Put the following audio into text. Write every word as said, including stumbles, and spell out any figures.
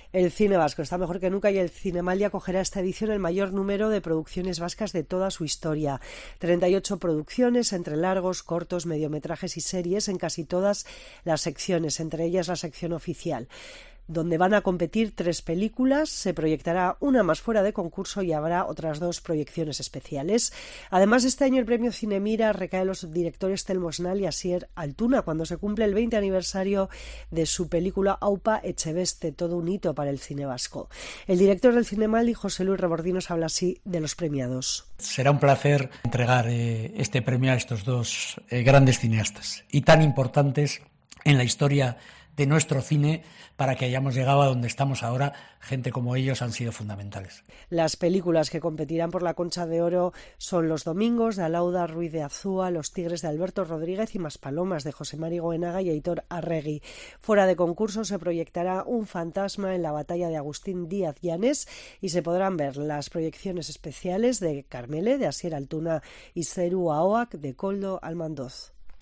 El cine vasco está mejor que nunca y el Cinemaldi acogerá esta edición el mayor número de producciones vascas de toda su historia. treinta y ocho producciones entre largos, cortos, mediometrajes y series en casi todas las secciones, entre ellas la sección oficial, donde van a competir tres películas. Se proyectará una más fuera de concurso y habrá otras dos proyecciones especiales. Además, este año el premio Cinemira recae en los directores Telmo Osnal y Asier Altuna, cuando se cumple el veinte aniversario de su película Aupa Echeveste, todo un hito para el cine vasco. El director del Cinemaldi, José Luis Rebordinos, habla así de los premiados. Será un placer entregar eh, este premio a estos dos eh, grandes cineastas y tan importantes en la historia de nuestro cine. Para que hayamos llegado a donde estamos ahora, gente como ellos han sido fundamentales. Las películas que competirán por la Concha de Oro son Los Domingos, de Alauda Ruiz de Azúa, Los Tigres, de Alberto Rodríguez y Maspalomas, de José Mari Goenaga y Aitor Arregui. Fuera de concurso se proyectará Un fantasma en la batalla de Agustín Díaz Llanes y se podrán ver las proyecciones especiales de Carmele, de Asier Altuna y Zeru Ahoak, de Koldo Almandoz.